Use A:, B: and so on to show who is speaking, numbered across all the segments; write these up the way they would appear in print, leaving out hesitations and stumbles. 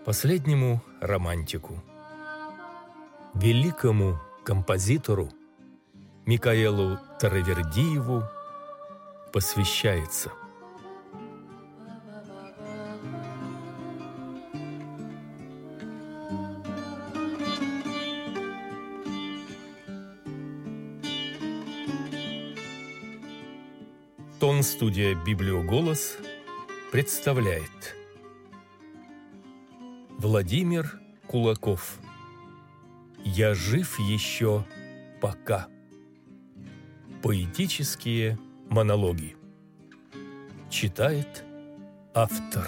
A: Последнему романтику, великому композитору Микаэлу Таравердиеву посвящается. Тон-студия «Библиоголос» представляет Владимир Кулаков. «Я жив еще пока». Поэтические монологи. Читает автор.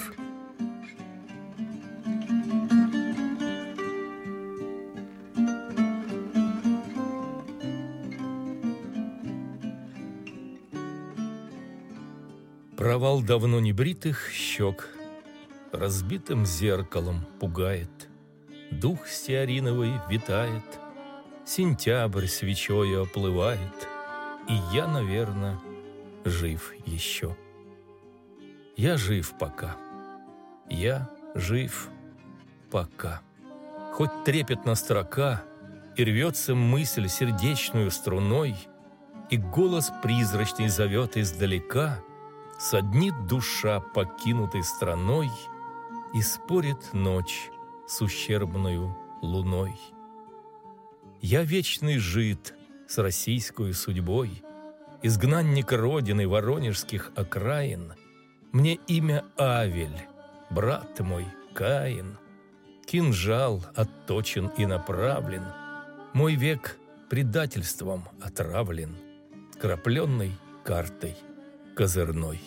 A: Провал давно небритых щек разбитым зеркалом пугает. Дух стеариновый витает, сентябрь свечою оплывает, и я, наверно, жив еще. Я жив пока. Я жив пока. Хоть трепетна строка, и рвется мысль сердечную струной, и голос призрачный зовет издалека, саднит душа покинутой страной, и спорит ночь с ущербною луной. Я вечный жид с российской судьбой, изгнанник родины воронежских окраин. Мне имя Авель, брат мой Каин. Кинжал отточен и направлен, мой век предательством отравлен, крапленной картой козырной.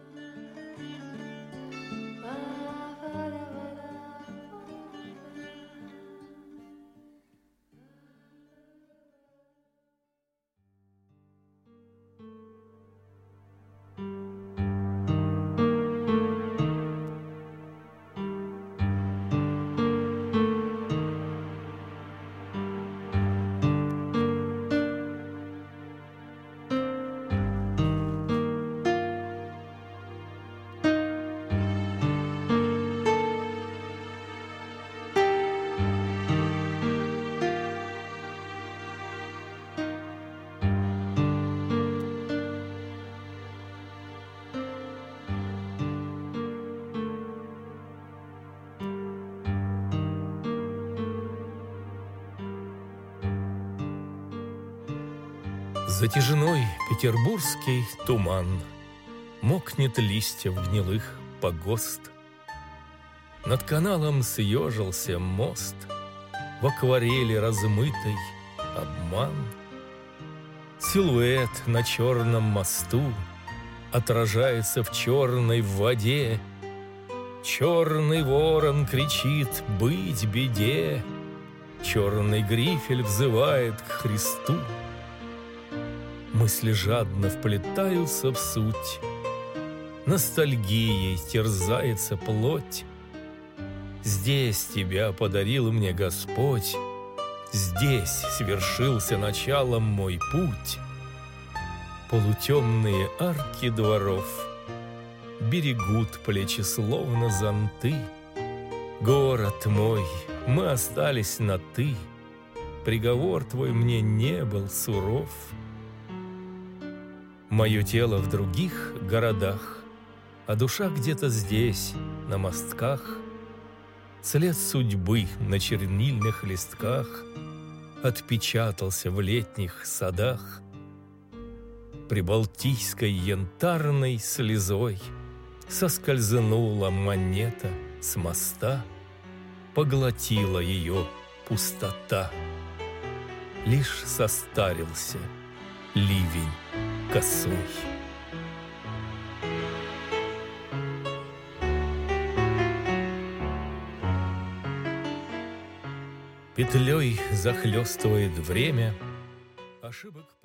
A: Затяжной петербургский туман мокнет листьев гнилых погост. Над каналом съежился мост, в акварели размытой обман. Силуэт на черном мосту отражается в черной воде. Черный ворон кричит «Быть беде!», черный грифель взывает к Христу. Мысли жадно вплетаются в суть, ностальгией терзается плоть. Здесь тебя подарил мне Господь, здесь свершился началом мой путь. Полутемные арки дворов берегут плечи словно зонты. Город мой, мы остались на «ты», приговор твой мне не был суров. Мое тело в других городах, а душа где-то здесь, на мостках. След судьбы на чернильных листках отпечатался в летних садах. Прибалтийской янтарной слезой соскользнула монета с моста, поглотила ее пустота. Лишь состарился ливень косой. Петлей захлестывает время ошибок.